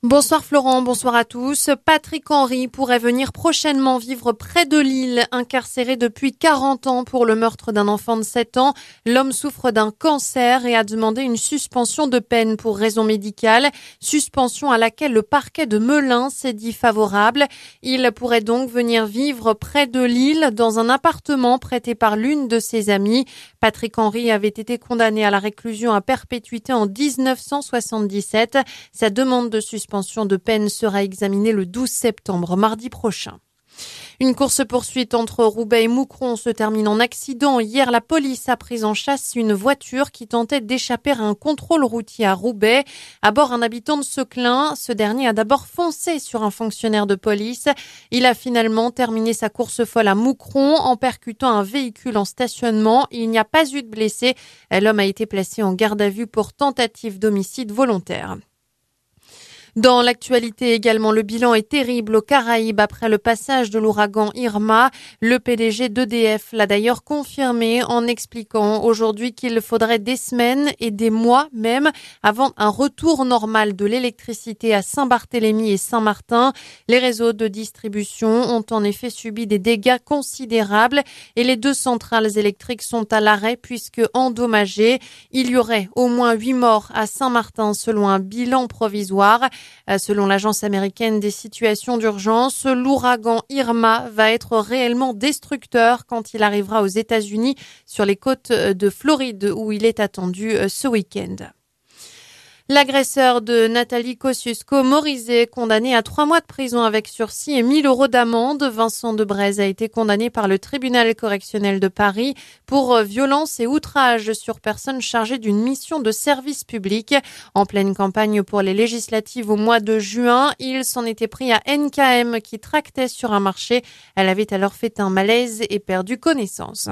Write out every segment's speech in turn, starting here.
Bonsoir Florent, bonsoir à tous. Patrick Henry pourrait venir prochainement vivre près de Lille, incarcéré depuis 40 ans pour le meurtre d'un enfant de 7 ans. L'homme souffre d'un cancer et a demandé une suspension de peine pour raison médicale, suspension à laquelle le parquet de Melun s'est dit favorable. Il pourrait donc venir vivre près de Lille dans un appartement prêté par l'une de ses amies. Patrick Henry avait été condamné à la réclusion à perpétuité en 1977. Sa demande de suspension de peine sera examinée le 12 septembre, mardi prochain. Une course-poursuite entre Roubaix et Moucron se termine en accident. Hier, la police a pris en chasse une voiture qui tentait d'échapper à un contrôle routier à Roubaix. À bord, un habitant de Seclin. Ce dernier a d'abord foncé sur un fonctionnaire de police. Il a finalement terminé sa course folle à Moucron en percutant un véhicule en stationnement. Il n'y a pas eu de blessés. L'homme a été placé en garde à vue pour tentative d'homicide volontaire. Dans l'actualité également, le bilan est terrible aux Caraïbes après le passage de l'ouragan Irma. Le PDG d'EDF l'a d'ailleurs confirmé en expliquant aujourd'hui qu'il faudrait des semaines et des mois même avant un retour normal de l'électricité à Saint-Barthélemy et Saint-Martin. Les réseaux de distribution ont en effet subi des dégâts considérables et les 2 centrales électriques sont à l'arrêt puisque endommagées. Il y aurait au moins 8 morts à Saint-Martin selon un bilan provisoire. Selon l'agence américaine des situations d'urgence, l'ouragan Irma va être réellement destructeur quand il arrivera aux États-Unis sur les côtes de Floride où il est attendu ce week-end. L'agresseur de Nathalie Kosciusko-Morizet, condamné à 3 mois de prison avec sursis et 1 000 € d'amende, Vincent Debrez a été condamné par le tribunal correctionnel de Paris pour violence et outrage sur personne chargée d'une mission de service public. En pleine campagne pour les législatives au mois de juin, il s'en était pris à NKM qui tractait sur un marché. Elle avait alors fait un malaise et perdu connaissance.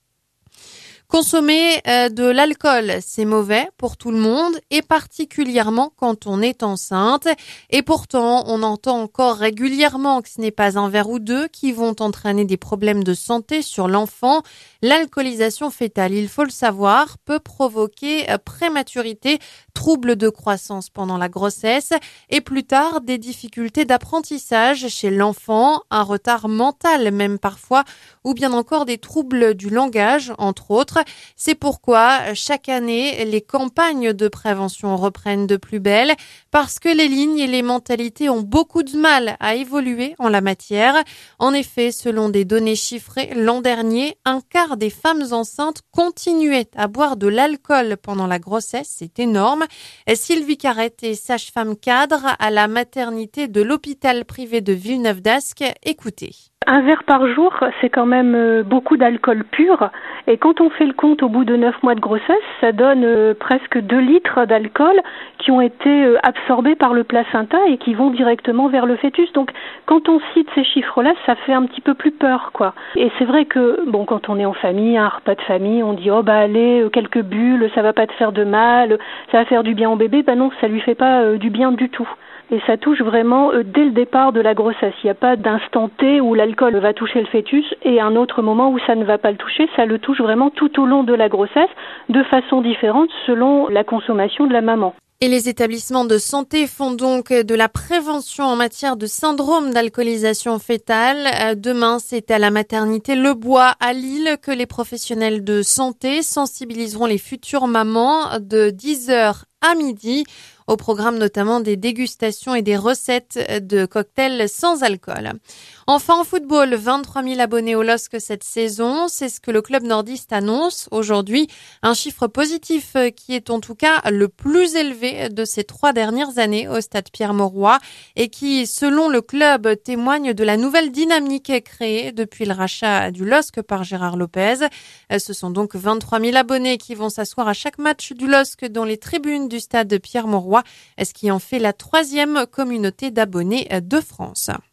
Consommer de l'alcool, c'est mauvais pour tout le monde et particulièrement quand on est enceinte. Et pourtant, on entend encore régulièrement que ce n'est pas un verre ou 2 qui vont entraîner des problèmes de santé sur l'enfant. L'alcoolisation fœtale, il faut le savoir, peut provoquer prématurité, troubles de croissance pendant la grossesse et plus tard des difficultés d'apprentissage chez l'enfant, un retard mental même parfois ou bien encore des troubles du langage entre autres. C'est pourquoi chaque année, les campagnes de prévention reprennent de plus belle parce que les lignes et les mentalités ont beaucoup de mal à évoluer en la matière. En effet, selon des données chiffrées, l'an dernier, 1/4 des femmes enceintes continuaient à boire de l'alcool pendant la grossesse. C'est énorme. Sylvie Carrette est sage-femme cadre à la maternité de l'hôpital privé de Villeneuve-d'Ascq. Écoutez. Un verre par jour, c'est quand même beaucoup d'alcool pur. Et quand on fait le compte au bout de 9 mois de grossesse, ça donne presque 2 litres d'alcool qui ont été absorbés par le placenta et qui vont directement vers le fœtus. Donc quand on cite ces chiffres-là, ça fait un petit peu plus peur, quoi. Et c'est vrai que, bon, quand on est en famille, un repas de famille, on dit « Oh bah allez, quelques bulles, ça va pas te faire de mal, ça va faire du bien au bébé ». Ben non, ça lui fait pas du bien du tout. Et ça touche vraiment dès le départ de la grossesse. Il n'y a pas d'instant T où l'alcool va toucher le fœtus et un autre moment où ça ne va pas le toucher. Ça le touche vraiment tout au long de la grossesse, de façon différente selon la consommation de la maman. Et les établissements de santé font donc de la prévention en matière de syndrome d'alcoolisation fœtale. Demain, c'est à la maternité Le Bois à Lille que les professionnels de santé sensibiliseront les futures mamans de 10h à midi. Au programme notamment des dégustations et des recettes de cocktails sans alcool. Enfin en football, 23 000 abonnés au LOSC cette saison. C'est ce que le club nordiste annonce aujourd'hui. Un chiffre positif qui est en tout cas le plus élevé de ces 3 dernières années au stade Pierre-Mauroy et qui, selon le club, témoigne de la nouvelle dynamique créée depuis le rachat du LOSC par Gérard Lopez. Ce sont donc 23 000 abonnés qui vont s'asseoir à chaque match du LOSC dans les tribunes du stade Pierre-Mauroy, ce qui en fait la 3e communauté d'abonnés de France.